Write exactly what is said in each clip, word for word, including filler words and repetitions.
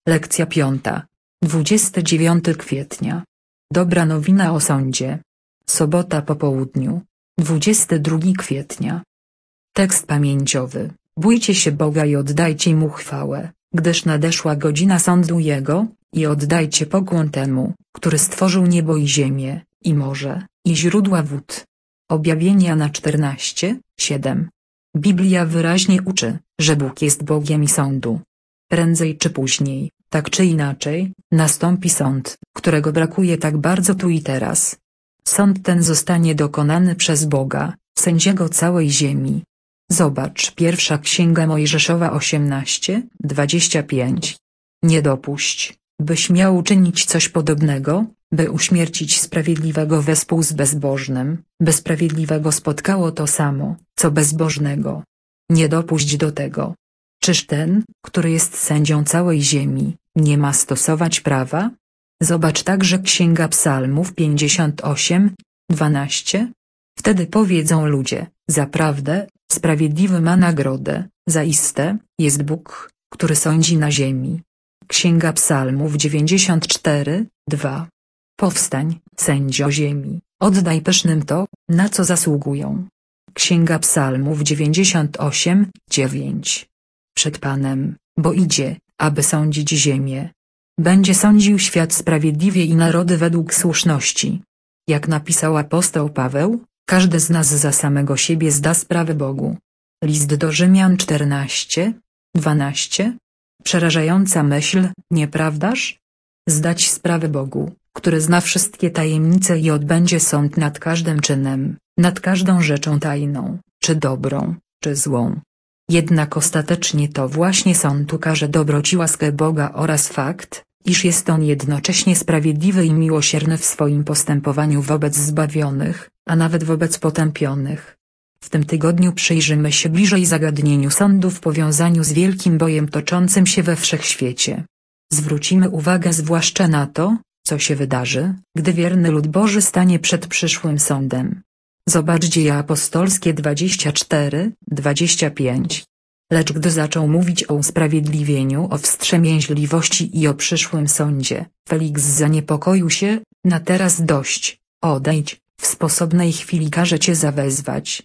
Lekcja piąta. dwudziestego dziewiątego kwietnia. Dobra nowina o sądzie. Sobota po południu. dwudziestego drugiego kwietnia. Tekst pamięciowy. Bójcie się Boga i oddajcie Mu chwałę, gdyż nadeszła godzina sądu Jego, i oddajcie pokłon Temu, który stworzył niebo i ziemię, i morze, i źródła wód. Objawienie Jana czternaście, siedem. Biblia wyraźnie uczy, że Bóg jest Bogiem i sądu. Prędzej czy później, tak czy inaczej, nastąpi sąd, którego brakuje tak bardzo tu i teraz. Sąd ten zostanie dokonany przez Boga, sędziego całej ziemi. Zobacz pierwsza Księga Mojżeszowa osiemnaście, dwadzieścia pięć. Nie dopuść, byś miał uczynić coś podobnego, by uśmiercić sprawiedliwego wespół z bezbożnym, by sprawiedliwego spotkało to samo, co bezbożnego. Nie dopuść do tego. Czyż ten, który jest sędzią całej ziemi, nie ma stosować prawa? Zobacz także Księga Psalmów pięćdziesiąt osiem, dwanaście. Wtedy powiedzą ludzie, zaprawdę, sprawiedliwy ma nagrodę, zaiste, jest Bóg, który sądzi na ziemi. Księga Psalmów dziewięćdziesiąt cztery, dwa. Powstań, sędzio ziemi, oddaj pysznym to, na co zasługują. Księga Psalmów dziewięćdziesiąt osiem, dziewięć. Przed Panem, bo idzie, aby sądzić ziemię. Będzie sądził świat sprawiedliwie i narody według słuszności. Jak napisał apostoł Paweł, każdy z nas za samego siebie zda sprawę Bogu. List do Rzymian czternaście, dwanaście. Przerażająca myśl, nieprawdaż? Zdać sprawę Bogu, który zna wszystkie tajemnice i odbędzie sąd nad każdym czynem, nad każdą rzeczą tajną, czy dobrą, czy złą. Jednak ostatecznie to właśnie sąd ukaże dobroć i łaskę Boga oraz fakt, iż jest On jednocześnie sprawiedliwy i miłosierny w swoim postępowaniu wobec zbawionych, a nawet wobec potępionych. W tym tygodniu przyjrzymy się bliżej zagadnieniu sądu w powiązaniu z wielkim bojem toczącym się we wszechświecie. Zwrócimy uwagę zwłaszcza na to, co się wydarzy, gdy wierny lud Boży stanie przed przyszłym sądem. Zobacz Dzieje apostolskie dwadzieścia cztery, dwadzieścia pięć. Lecz gdy zaczął mówić o usprawiedliwieniu, o wstrzemięźliwości i o przyszłym sądzie, Feliks zaniepokoił się, na teraz dość, odejdź, w sposobnej chwili każe cię zawezwać.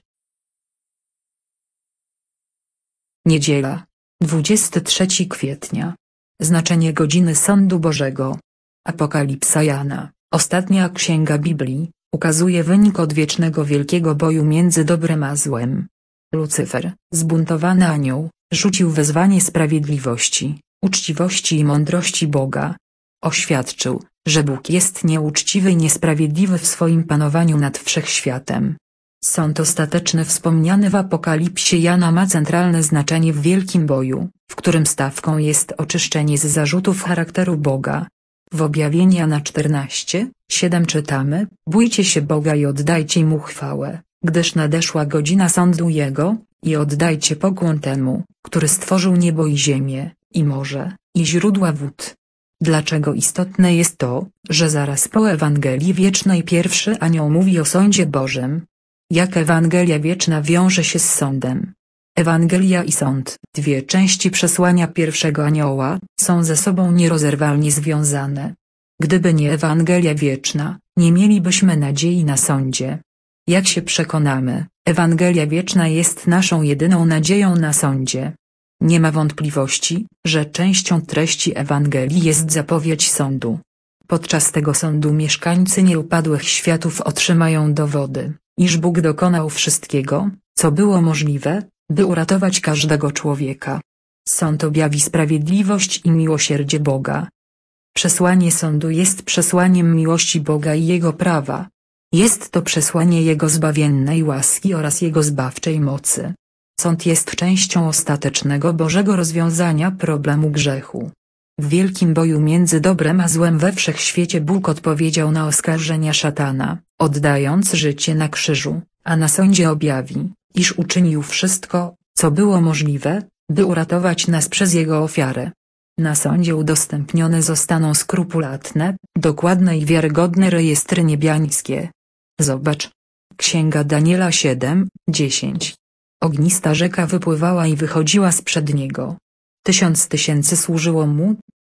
Niedziela, dwudziestego trzeciego kwietnia. Znaczenie godziny sądu Bożego. Apokalipsa Jana, ostatnia księga Biblii, ukazuje wynik odwiecznego wielkiego boju między dobrem a złem. Lucyfer, zbuntowany anioł, rzucił wezwanie sprawiedliwości, uczciwości i mądrości Boga. Oświadczył, że Bóg jest nieuczciwy i niesprawiedliwy w swoim panowaniu nad wszechświatem. Sąd ostateczny wspomniany w Apokalipsie Jana ma centralne znaczenie w wielkim boju, w którym stawką jest oczyszczenie z zarzutów charakteru Boga. W objawieniu Jana czternaście, siedem czytamy: bójcie się Boga i oddajcie Mu chwałę, gdyż nadeszła godzina sądu Jego, i oddajcie pokłon Temu, który stworzył niebo i ziemię, i morze, i źródła wód. Dlaczego istotne jest to, że zaraz po Ewangelii Wiecznej pierwszy anioł mówi o sądzie Bożym? Jak Ewangelia Wieczna wiąże się z sądem? Ewangelia i sąd, dwie części przesłania pierwszego anioła, są ze sobą nierozerwalnie związane. Gdyby nie Ewangelia Wieczna, nie mielibyśmy nadziei na sądzie. Jak się przekonamy, Ewangelia Wieczna jest naszą jedyną nadzieją na sądzie. Nie ma wątpliwości, że częścią treści Ewangelii jest zapowiedź sądu. Podczas tego sądu mieszkańcy nieupadłych światów otrzymają dowody, iż Bóg dokonał wszystkiego, co było możliwe, by uratować każdego człowieka. Sąd objawi sprawiedliwość i miłosierdzie Boga. Przesłanie sądu jest przesłaniem miłości Boga i Jego prawa. Jest to przesłanie Jego zbawiennej łaski oraz Jego zbawczej mocy. Sąd jest częścią ostatecznego Bożego rozwiązania problemu grzechu. W wielkim boju między dobrem a złem we wszechświecie Bóg odpowiedział na oskarżenia szatana, oddając życie na krzyżu, a na sądzie objawi, iż uczynił wszystko, co było możliwe, by uratować nas przez Jego ofiarę. Na sądzie udostępnione zostaną skrupulatne, dokładne i wiarygodne rejestry niebiańskie. Zobacz. Księga Daniela siedem, dziesięć. Ognista rzeka wypływała i wychodziła sprzed niego. Tysiąc tysięcy służyło mu,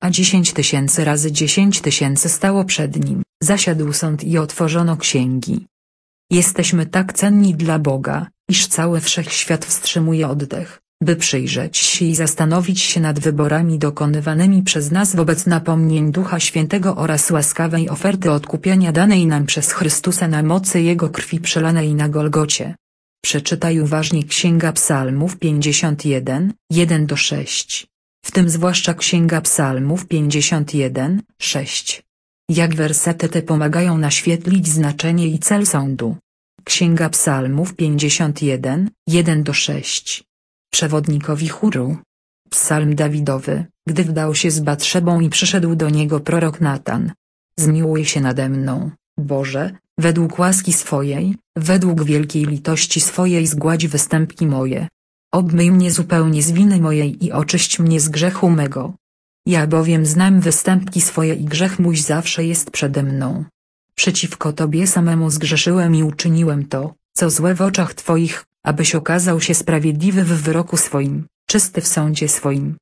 a dziesięć tysięcy razy dziesięć tysięcy stało przed nim. Zasiadł sąd i otworzono księgi. Jesteśmy tak cenni dla Boga, iż cały wszechświat wstrzymuje oddech, by przyjrzeć się i zastanowić się nad wyborami dokonywanymi przez nas wobec napomnień Ducha Świętego oraz łaskawej oferty odkupienia danej nam przez Chrystusa na mocy Jego krwi przelanej na Golgocie. Przeczytaj uważnie Księga Psalmów pięćdziesiąt jeden, jeden do sześć. W tym zwłaszcza Księga Psalmów pięćdziesiąt jeden, sześć. Jak wersety te pomagają naświetlić znaczenie i cel sądu. Księga Psalmów pięćdziesiąt jeden, jeden do sześć. Przewodnikowi chóru. Psalm Dawidowy, gdy wdał się z Batszebą i przyszedł do niego prorok Natan. Zmiłuj się nade mną, Boże, według łaski swojej, według wielkiej litości swojej zgładź występki moje. Obmyj mnie zupełnie z winy mojej i oczyść mnie z grzechu mego. Ja bowiem znam występki swoje i grzech mój zawsze jest przede mną. Przeciwko Tobie samemu zgrzeszyłem i uczyniłem to, co złe w oczach Twoich, abyś okazał się sprawiedliwy w wyroku swoim, czysty w sądzie swoim.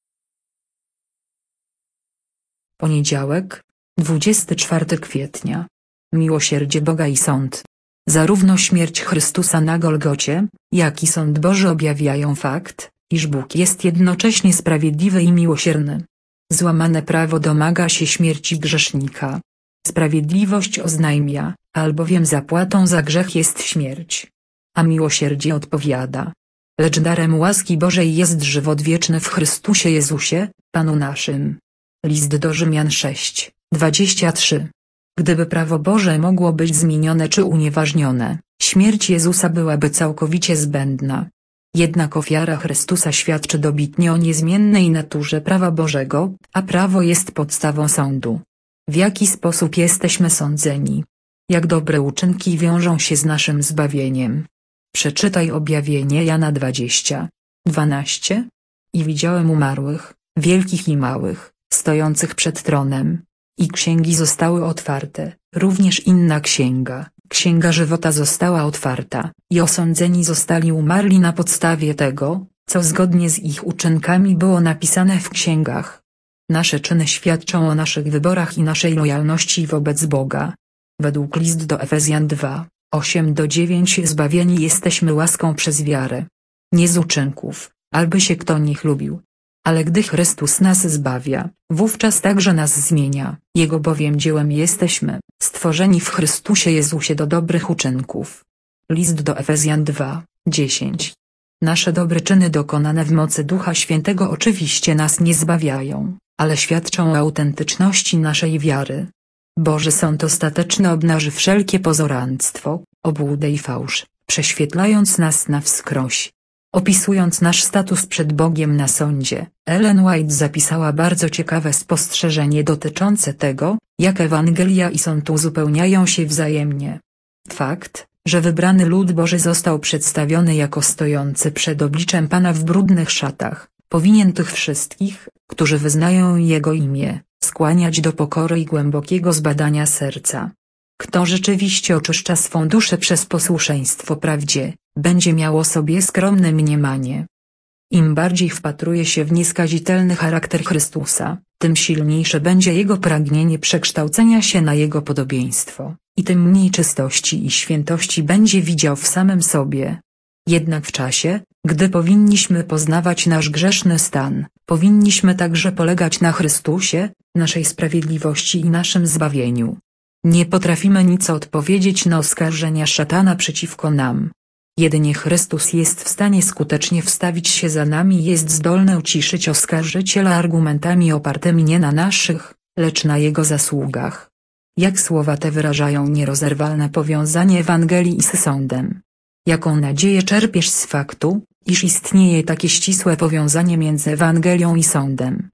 Poniedziałek, dwudziestego czwartego kwietnia. Miłosierdzie Boga i sąd. Zarówno śmierć Chrystusa na Golgocie, jak i sąd Boży objawiają fakt, iż Bóg jest jednocześnie sprawiedliwy i miłosierny. Złamane prawo domaga się śmierci grzesznika. Sprawiedliwość oznajmia, albowiem zapłatą za grzech jest śmierć. A miłosierdzie odpowiada. Lecz darem łaski Bożej jest żywot wieczny w Chrystusie Jezusie, Panu naszym. List do Rzymian sześć, dwadzieścia trzy. Gdyby prawo Boże mogło być zmienione czy unieważnione, śmierć Jezusa byłaby całkowicie zbędna. Jednak ofiara Chrystusa świadczy dobitnie o niezmiennej naturze prawa Bożego, a prawo jest podstawą sądu. W jaki sposób jesteśmy sądzeni? Jak dobre uczynki wiążą się z naszym zbawieniem? Przeczytaj objawienie Jana dwadzieścia, dwanaście. I widziałem umarłych, wielkich i małych, stojących przed tronem. I księgi zostały otwarte, również inna księga, księga żywota została otwarta, i osądzeni zostali umarli na podstawie tego, co zgodnie z ich uczynkami było napisane w księgach. Nasze czyny świadczą o naszych wyborach i naszej lojalności wobec Boga. Według list do Efezjan dwa, osiem do dziewięć zbawieni jesteśmy łaską przez wiarę. Nie z uczynków, alby się kto nie chlubił. Ale gdy Chrystus nas zbawia, wówczas także nas zmienia, Jego bowiem dziełem jesteśmy, stworzeni w Chrystusie Jezusie do dobrych uczynków. List do Efezjan dwa, dziesięć. Nasze dobre czyny dokonane w mocy Ducha Świętego oczywiście nas nie zbawiają, ale świadczą o autentyczności naszej wiary. Boży sąd ostateczny obnaży wszelkie pozoranctwo, obłudę i fałsz, prześwietlając nas na wskroś. Opisując nasz status przed Bogiem na sądzie, Ellen White zapisała bardzo ciekawe spostrzeżenie dotyczące tego, jak Ewangelia i sąd uzupełniają się wzajemnie. Fakt, że wybrany lud Boży został przedstawiony jako stojący przed obliczem Pana w brudnych szatach, powinien tych wszystkich, którzy wyznają Jego imię, skłaniać do pokory i głębokiego zbadania serca. Kto rzeczywiście oczyszcza swą duszę przez posłuszeństwo prawdzie, będzie miał o sobie skromne mniemanie. Im bardziej wpatruje się w nieskazitelny charakter Chrystusa, tym silniejsze będzie jego pragnienie przekształcenia się na Jego podobieństwo, i tym mniej czystości i świętości będzie widział w samym sobie. Jednak w czasie, gdy powinniśmy poznawać nasz grzeszny stan, powinniśmy także polegać na Chrystusie, naszej sprawiedliwości i naszym zbawieniu. Nie potrafimy nic odpowiedzieć na oskarżenia szatana przeciwko nam. Jedynie Chrystus jest w stanie skutecznie wstawić się za nami i jest zdolny uciszyć oskarżyciela argumentami opartymi nie na naszych, lecz na Jego zasługach. Jak słowa te wyrażają nierozerwalne powiązanie Ewangelii z sądem. Jaką nadzieję czerpiesz z faktu, iż istnieje takie ścisłe powiązanie między Ewangelią i sądem.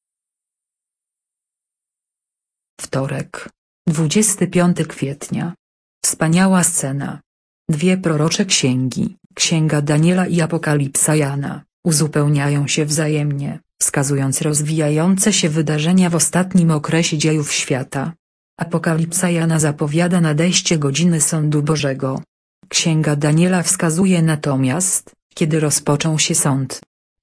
Wtorek, dwudziestego piątego kwietnia. Wspaniała scena. Dwie prorocze księgi, Księga Daniela i Apokalipsa Jana, uzupełniają się wzajemnie, wskazując rozwijające się wydarzenia w ostatnim okresie dziejów świata. Apokalipsa Jana zapowiada nadejście godziny sądu Bożego. Księga Daniela wskazuje natomiast, kiedy rozpoczął się sąd.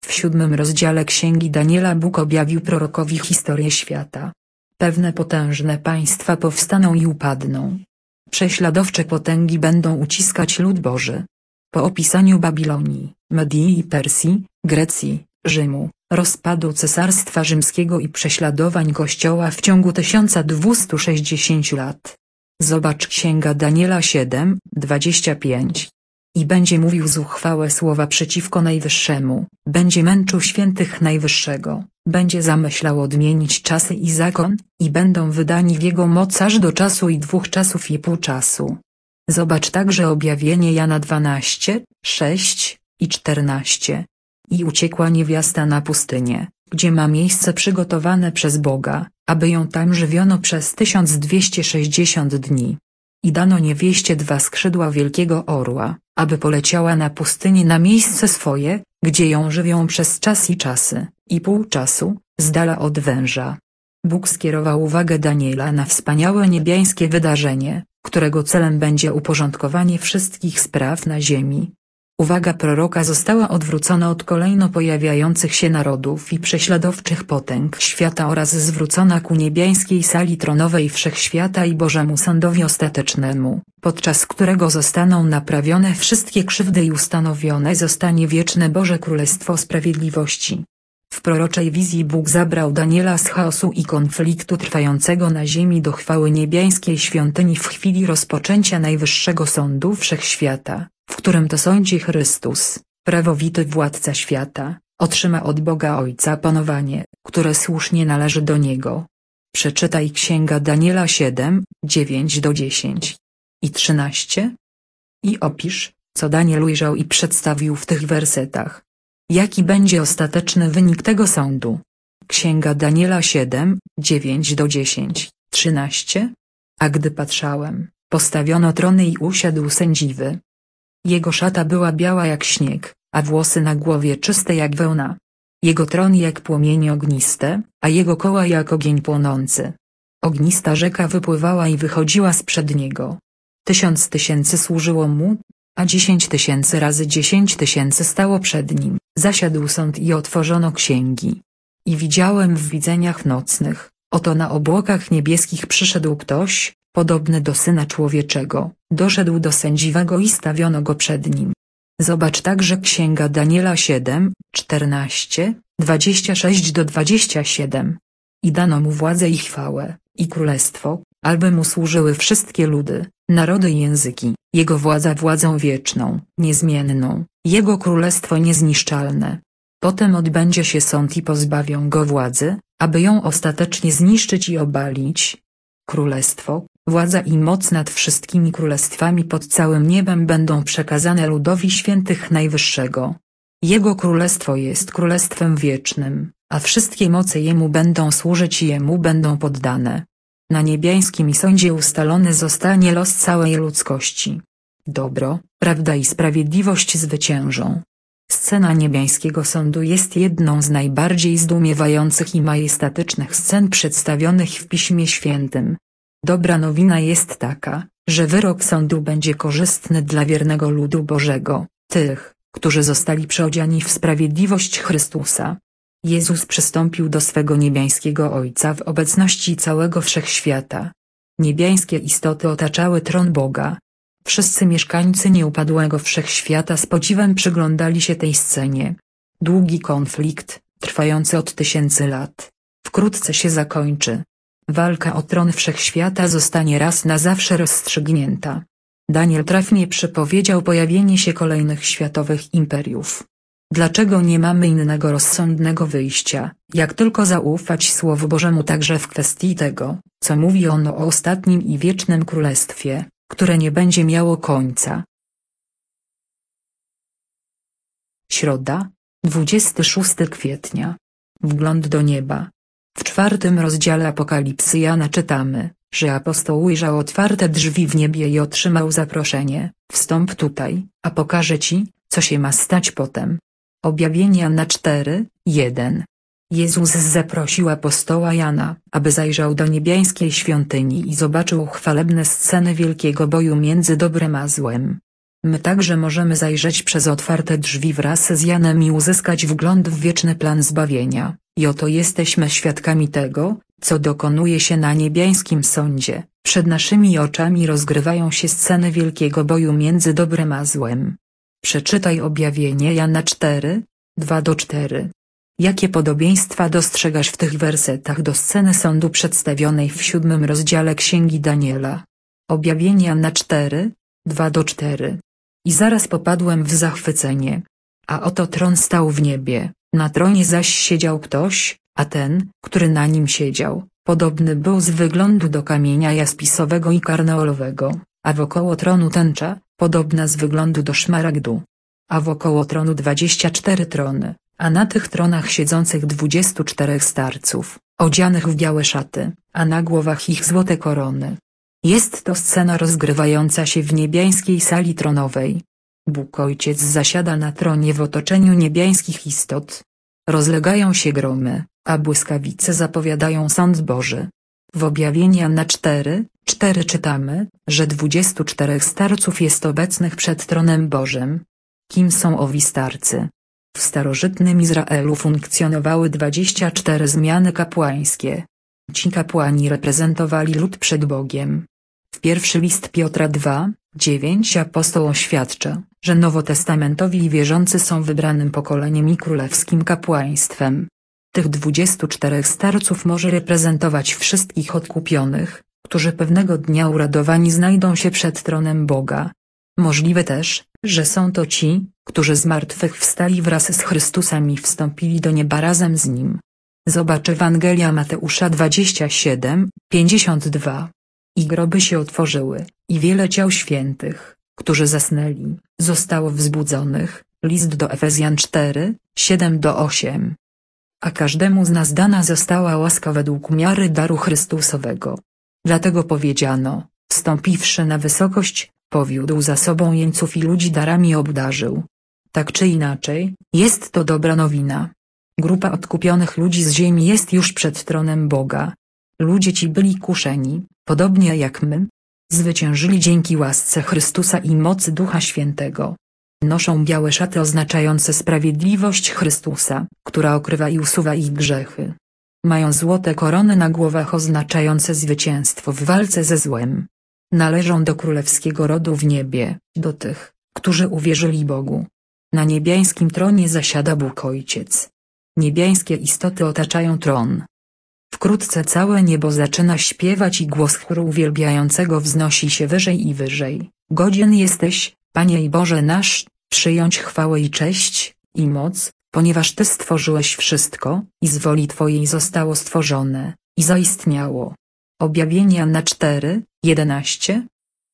W siódmym rozdziale Księgi Daniela Bóg objawił prorokowi historię świata. Pewne potężne państwa powstaną i upadną. Prześladowcze potęgi będą uciskać lud Boży. Po opisaniu Babilonii, Medii i Persji, Grecji, Rzymu, rozpadu Cesarstwa Rzymskiego i prześladowań Kościoła w ciągu tysiąc dwieście sześćdziesiąt lat. Zobacz Księga Daniela siedem, dwadzieścia pięć. I będzie mówił zuchwałe słowa przeciwko Najwyższemu, będzie męczył świętych Najwyższego, będzie zamyślał odmienić czasy i zakon, i będą wydani w jego moc aż do czasu i dwóch czasów i pół czasu. Zobacz także objawienie Jana dwanaście, sześć i czternaście. I uciekła niewiasta na pustynię, gdzie ma miejsce przygotowane przez Boga, aby ją tam żywiono przez tysiąc dwieście sześćdziesiąt dni. I dano niewieście dwa skrzydła wielkiego orła, aby poleciała na pustynię na miejsce swoje, gdzie ją żywią przez czas i czasy, i pół czasu, z dala od węża. Bóg skierował uwagę Daniela na wspaniałe niebiańskie wydarzenie, którego celem będzie uporządkowanie wszystkich spraw na ziemi. Uwaga proroka została odwrócona od kolejno pojawiających się narodów i prześladowczych potęg świata oraz zwrócona ku niebiańskiej sali tronowej wszechświata i Bożemu Sądowi Ostatecznemu, podczas którego zostaną naprawione wszystkie krzywdy i ustanowione zostanie wieczne Boże Królestwo Sprawiedliwości. W proroczej wizji Bóg zabrał Daniela z chaosu i konfliktu trwającego na ziemi do chwały niebiańskiej świątyni w chwili rozpoczęcia najwyższego sądu wszechświata, w którym to sądzi Chrystus, prawowity władca świata, otrzyma od Boga Ojca panowanie, które słusznie należy do Niego. Przeczytaj Księga Daniela siedem, dziewięć do dziesięć i trzynaście. I opisz, co Daniel ujrzał i przedstawił w tych wersetach. Jaki będzie ostateczny wynik tego sądu? Księga Daniela siedem, dziewięć do dziesięć, trzynaście. A gdy patrzałem, postawiono trony i usiadł sędziwy. Jego szata była biała jak śnieg, a włosy na głowie czyste jak wełna. Jego tron jak płomienie ogniste, a jego koła jak ogień płonący. Ognista rzeka wypływała i wychodziła sprzed niego. Tysiąc tysięcy służyło mu, a dziesięć tysięcy razy dziesięć tysięcy stało przed nim. Zasiadł sąd i otworzono księgi. I widziałem w widzeniach nocnych, oto na obłokach niebieskich przyszedł ktoś, podobny do Syna Człowieczego, doszedł do sędziwego i stawiono go przed nim. Zobacz także Księga Daniela siedem, czternaście, dwadzieścia sześć do dwudziestu siedmiu. I dano mu władzę i chwałę, i królestwo, aby mu służyły wszystkie ludy, narody i języki, jego władza władzą wieczną, niezmienną, jego królestwo niezniszczalne. Potem odbędzie się sąd i pozbawią go władzy, aby ją ostatecznie zniszczyć i obalić. Królestwo, władza i moc nad wszystkimi królestwami pod całym niebem będą przekazane ludowi świętych Najwyższego. Jego królestwo jest królestwem wiecznym, a wszystkie moce jemu będą służyć i jemu będą poddane. Na niebiańskim sądzie ustalony zostanie los całej ludzkości. Dobro, prawda i sprawiedliwość zwyciężą. Scena niebiańskiego sądu jest jedną z najbardziej zdumiewających i majestatycznych scen przedstawionych w Piśmie Świętym. Dobra nowina jest taka, że wyrok sądu będzie korzystny dla wiernego ludu Bożego, tych, którzy zostali przeodziani w sprawiedliwość Chrystusa. Jezus przystąpił do swego niebiańskiego Ojca w obecności całego wszechświata. Niebiańskie istoty otaczały tron Boga. Wszyscy mieszkańcy nieupadłego wszechświata z podziwem przyglądali się tej scenie. Długi konflikt, trwający od tysięcy lat, wkrótce się zakończy. Walka o tron wszechświata zostanie raz na zawsze rozstrzygnięta. Daniel trafnie przepowiedział pojawienie się kolejnych światowych imperiów. Dlaczego nie mamy innego rozsądnego wyjścia, jak tylko zaufać Słowu Bożemu także w kwestii tego, co mówi ono o ostatnim i wiecznym królestwie, które nie będzie miało końca. Środa, dwudziestego szóstego kwietnia. Wgląd do nieba. W czwartym rozdziale Apokalipsy Jana czytamy, że apostoł ujrzał otwarte drzwi w niebie i otrzymał zaproszenie: wstąp tutaj, a pokażę ci, co się ma stać potem. Objawienie Jana cztery, jeden. Jezus zaprosił apostoła Jana, aby zajrzał do niebiańskiej świątyni i zobaczył chwalebne sceny wielkiego boju między dobrem a złem. My także możemy zajrzeć przez otwarte drzwi wraz z Janem i uzyskać wgląd w wieczny plan zbawienia, i oto jesteśmy świadkami tego, co dokonuje się na niebiańskim sądzie. Przed naszymi oczami rozgrywają się sceny wielkiego boju między dobrem a złem. Przeczytaj objawienie Jana cztery, dwa do czterech. Jakie podobieństwa dostrzegasz w tych wersetach do sceny sądu przedstawionej w siódmym rozdziale Księgi Daniela? Objawienie Jana cztery, dwa do czterech. I zaraz popadłem w zachwycenie. A oto tron stał w niebie, na tronie zaś siedział ktoś, a ten, który na nim siedział, podobny był z wyglądu do kamienia jaspisowego i karneolowego, a wokoło tronu tęcza, podobna z wyglądu do szmaragdu. A wokoło tronu dwadzieścia cztery trony, a na tych tronach siedzących dwudziestu czterech starców, odzianych w białe szaty, a na głowach ich złote korony. Jest to scena rozgrywająca się w niebiańskiej sali tronowej. Bóg Ojciec zasiada na tronie w otoczeniu niebiańskich istot. Rozlegają się gromy, a błyskawice zapowiadają sąd Boży. W objawieniu Jana cztery, cztery czytamy, że dwudziestu czterech starców jest obecnych przed tronem Bożym. Kim są owi starcy? W starożytnym Izraelu funkcjonowały dwadzieścia cztery zmiany kapłańskie. Ci kapłani reprezentowali lud przed Bogiem. W pierwszy list Piotra dwa, dziewięć apostoł oświadcza, że nowotestamentowi wierzący są wybranym pokoleniem i królewskim kapłaństwem. Tych dwudziestu czterech starców może reprezentować wszystkich odkupionych, którzy pewnego dnia uradowani znajdą się przed tronem Boga. Możliwe też, że są to ci, którzy z martwych wstali wraz z Chrystusem i wstąpili do nieba razem z Nim. Zobacz Ewangelia Mateusza dwadzieścia siedem, pięćdziesiąt dwa. I groby się otworzyły, i wiele ciał świętych, którzy zasnęli, zostało wzbudzonych. List do Efezjan cztery, siedem do ósmego. A każdemu z nas dana została łaska według miary daru Chrystusowego. Dlatego powiedziano, wstąpiwszy na wysokość, powiódł za sobą jeńców i ludzi darami obdarzył. Tak czy inaczej, jest to dobra nowina. Grupa odkupionych ludzi z ziemi jest już przed tronem Boga. Ludzie ci byli kuszeni, podobnie jak my. Zwyciężyli dzięki łasce Chrystusa i mocy Ducha Świętego. Noszą białe szaty oznaczające sprawiedliwość Chrystusa, która okrywa i usuwa ich grzechy. Mają złote korony na głowach oznaczające zwycięstwo w walce ze złem. Należą do królewskiego rodu w niebie, do tych, którzy uwierzyli Bogu. Na niebiańskim tronie zasiada Bóg Ojciec. Niebiańskie istoty otaczają tron. Wkrótce całe niebo zaczyna śpiewać i głos chóru uwielbiającego wznosi się wyżej i wyżej. Godzien jesteś, Panie i Boże nasz, przyjąć chwałę i cześć, i moc, ponieważ Ty stworzyłeś wszystko, i z woli Twojej zostało stworzone, i zaistniało. Objawienie Jana cztery, jedenaście.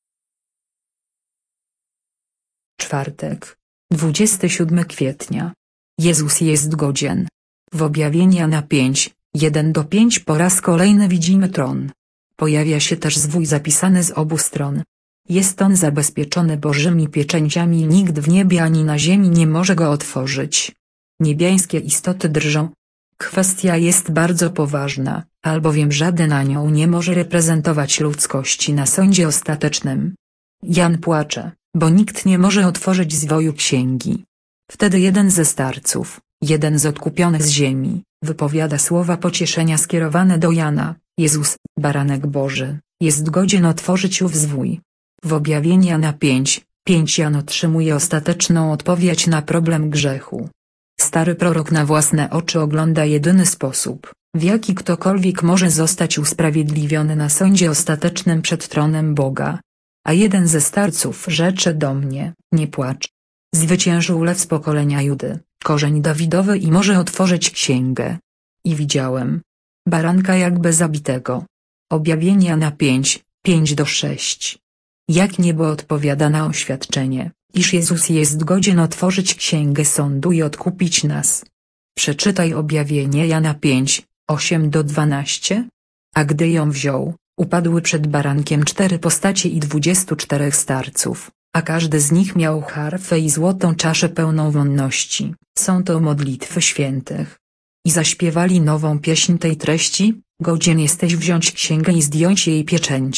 Czwartek, dwudziestego siódmego kwietnia. Jezus jest godzien. W objawieniu Jana pięć, jeden do pięciu po raz kolejny widzimy tron. Pojawia się też zwój zapisany z obu stron. Jest on zabezpieczony Bożymi pieczęciami i nikt w niebie ani na ziemi nie może go otworzyć. Niebiańskie istoty drżą. Kwestia jest bardzo poważna, albowiem żaden anioł nie może reprezentować ludzkości na sądzie ostatecznym. Jan płacze, bo nikt nie może otworzyć zwoju księgi. Wtedy jeden ze starców, jeden z odkupionych z ziemi, wypowiada słowa pocieszenia skierowane do Jana. Jezus, Baranek Boży, jest godzien otworzyć ów zwój. W objawieniu Jana pięć, pięć Jan otrzymuje ostateczną odpowiedź na problem grzechu. Stary prorok na własne oczy ogląda jedyny sposób, w jaki ktokolwiek może zostać usprawiedliwiony na sądzie ostatecznym przed tronem Boga. A jeden ze starców rzecze do mnie, nie płacz. Zwyciężył lew z pokolenia Judy, korzeń Dawidowy i może otworzyć księgę. I widziałem baranka jakby zabitego. Objawienie Jana pięć, pięć do sześciu. Jak niebo odpowiada na oświadczenie, iż Jezus jest godzien otworzyć księgę sądu i odkupić nas. Przeczytaj objawienie Jana pięć, osiem do dwunastu. A gdy ją wziął, upadły przed barankiem cztery postacie i dwudziestu czterech starców, a każdy z nich miał harfę i złotą czaszę pełną wonności. Są to modlitwy świętych. I zaśpiewali nową pieśń tej treści: godzien jesteś wziąć księgę i zdjąć jej pieczęcie,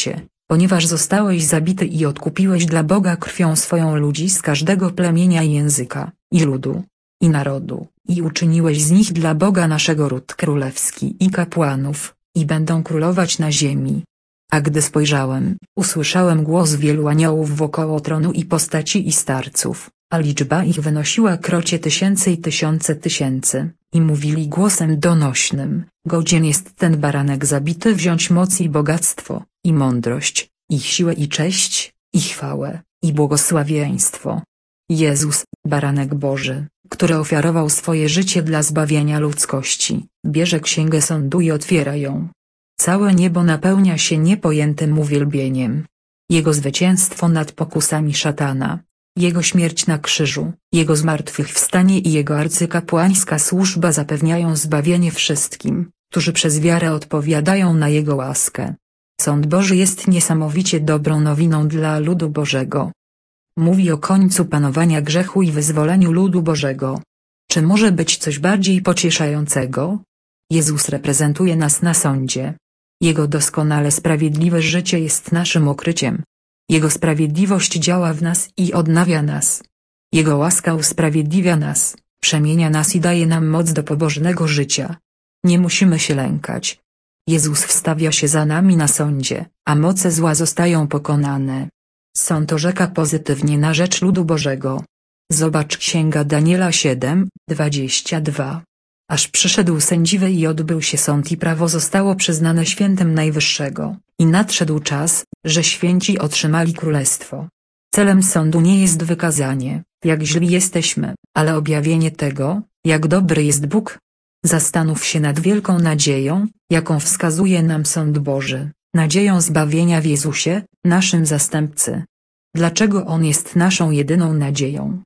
Ponieważ zostałeś zabity i odkupiłeś dla Boga krwią swoją ludzi z każdego plemienia i języka, i ludu, i narodu, i uczyniłeś z nich dla Boga naszego ród królewski i kapłanów, i będą królować na ziemi. A gdy spojrzałem, usłyszałem głos wielu aniołów wokoło tronu i postaci i starców, a liczba ich wynosiła krocie tysięcy i tysiące tysięcy, i mówili głosem donośnym: godzien jest ten baranek zabity wziąć moc i bogactwo, i mądrość, i siłę i cześć, i chwałę, i błogosławieństwo. Jezus, baranek Boży, który ofiarował swoje życie dla zbawienia ludzkości, bierze księgę sądu i otwiera ją. Całe niebo napełnia się niepojętym uwielbieniem. Jego zwycięstwo nad pokusami szatana, Jego śmierć na krzyżu, Jego zmartwychwstanie i Jego arcykapłańska służba zapewniają zbawienie wszystkim, którzy przez wiarę odpowiadają na Jego łaskę. Sąd Boży jest niesamowicie dobrą nowiną dla ludu Bożego. Mówi o końcu panowania grzechu i wyzwoleniu ludu Bożego. Czy może być coś bardziej pocieszającego? Jezus reprezentuje nas na sądzie. Jego doskonale sprawiedliwe życie jest naszym okryciem. Jego sprawiedliwość działa w nas i odnawia nas. Jego łaska usprawiedliwia nas, przemienia nas i daje nam moc do pobożnego życia. Nie musimy się lękać. Jezus wstawia się za nami na sądzie, a moce zła zostają pokonane. Sąd orzeka pozytywnie na rzecz ludu Bożego. Zobacz Księga Daniela siedem, dwadzieścia dwa. Aż przyszedł sędziwy i odbył się sąd i prawo zostało przyznane świętym Najwyższego, i nadszedł czas, że święci otrzymali królestwo. Celem sądu nie jest wykazanie, jak źli jesteśmy, ale objawienie tego, jak dobry jest Bóg. Zastanów się nad wielką nadzieją, jaką wskazuje nam sąd Boży, nadzieją zbawienia w Jezusie, naszym zastępcy. Dlaczego On jest naszą jedyną nadzieją?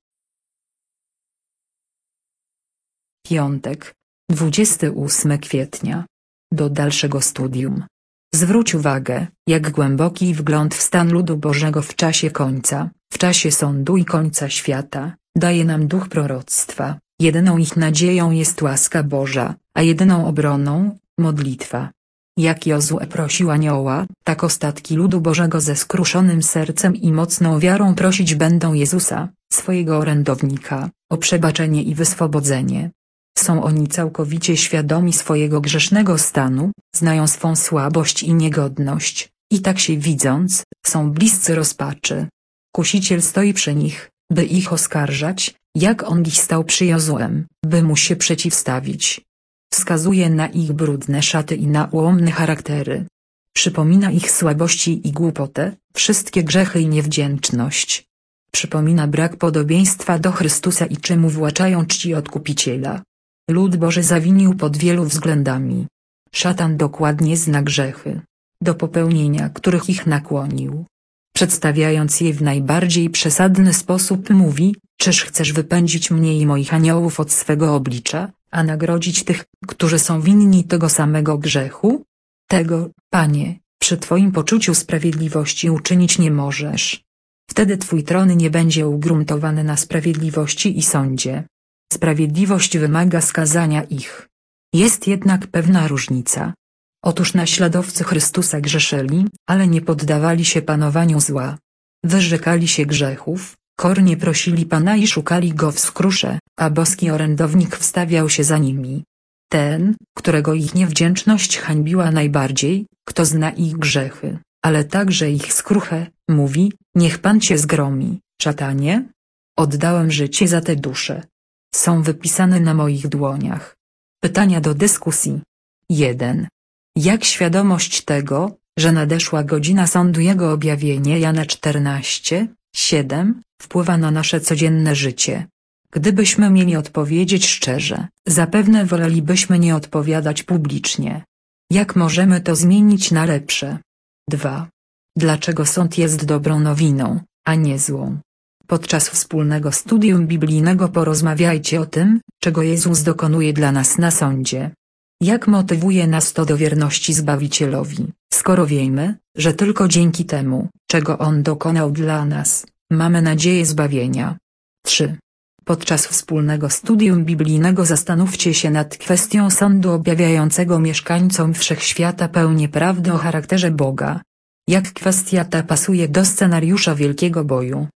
Piątek, dwudziestego ósmego kwietnia. Do dalszego studium. Zwróć uwagę, jak głęboki wgląd w stan ludu Bożego w czasie końca, w czasie sądu i końca świata, daje nam duch proroctwa. Jedyną ich nadzieją jest łaska Boża, a jedyną obroną – modlitwa. Jak Jozue prosił anioła, tak ostatki ludu Bożego ze skruszonym sercem i mocną wiarą prosić będą Jezusa, swojego orędownika, o przebaczenie i wyswobodzenie. Są oni całkowicie świadomi swojego grzesznego stanu, znają swą słabość i niegodność, i tak się widząc, są bliscy rozpaczy. Kusiciel stoi przy nich, by ich oskarżać, jak on dziś stał przy Jozuem, by mu się przeciwstawić. Wskazuje na ich brudne szaty i na ułomne charaktery. Przypomina ich słabości i głupotę, wszystkie grzechy i niewdzięczność. Przypomina brak podobieństwa do Chrystusa i czym uwłaczają czci Odkupiciela. Lud Boży zawinił pod wielu względami. Szatan dokładnie zna grzechy, do popełnienia których ich nakłonił. Przedstawiając je w najbardziej przesadny sposób mówi: czyż chcesz wypędzić mnie i moich aniołów od swego oblicza, a nagrodzić tych, którzy są winni tego samego grzechu? Tego, Panie, przy Twoim poczuciu sprawiedliwości uczynić nie możesz. Wtedy Twój tron nie będzie ugruntowany na sprawiedliwości i sądzie. Sprawiedliwość wymaga skazania ich. Jest jednak pewna różnica. Otóż naśladowcy Chrystusa grzeszyli, ale nie poddawali się panowaniu zła. Wyrzekali się grzechów, kornie prosili Pana i szukali Go w skrusze, a boski orędownik wstawiał się za nimi. Ten, którego ich niewdzięczność hańbiła najbardziej, kto zna ich grzechy, ale także ich skruchę, mówi: niech Pan Cię zgromi, szatanie. Oddałem życie za te dusze. Są wypisane na moich dłoniach. Pytania do dyskusji. jeden. Jak świadomość tego, że nadeszła godzina sądu Jego objawienie Jana czternaście, siedem, wpływa na nasze codzienne życie? Gdybyśmy mieli odpowiedzieć szczerze, zapewne wolelibyśmy nie odpowiadać publicznie. Jak możemy to zmienić na lepsze? dwa. Dlaczego sąd jest dobrą nowiną, a nie złą? Podczas wspólnego studium biblijnego porozmawiajcie o tym, czego Jezus dokonuje dla nas na sądzie. Jak motywuje nas to do wierności Zbawicielowi, skoro wiemy, że tylko dzięki temu, czego On dokonał dla nas, mamy nadzieję zbawienia. trzy. Podczas wspólnego studium biblijnego zastanówcie się nad kwestią sądu objawiającego mieszkańcom wszechświata pełnię prawdy o charakterze Boga. Jak kwestia ta pasuje do scenariusza Wielkiego Boju?